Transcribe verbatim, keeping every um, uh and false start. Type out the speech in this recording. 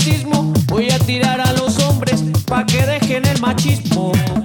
erotismo, voy a tirar a los hombres pa' que dejen el machismo.